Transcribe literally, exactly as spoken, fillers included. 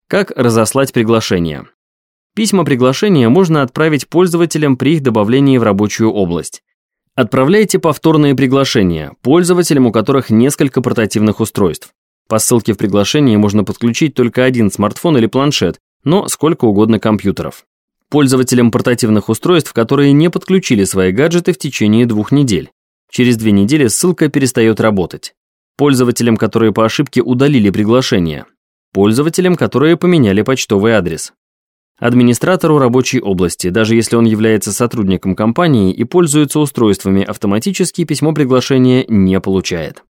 Как разослать приглашения? Письма приглашения можно отправить пользователям при их добавлении в рабочую область. Отправляйте повторные приглашения пользователям, у которых несколько портативных устройств. По ссылке в приглашении можно подключить только один смартфон или планшет, но сколько угодно компьютеров. Пользователям портативных устройств, которые не подключили свои гаджеты в течение двух недель. Через две недели ссылка перестает работать. Пользователям, которые по ошибке удалили приглашение. Пользователям, которые поменяли почтовый адрес. Администратору рабочей области, даже если он является сотрудником компании и пользуется устройствами, автоматически письмо приглашения не получает.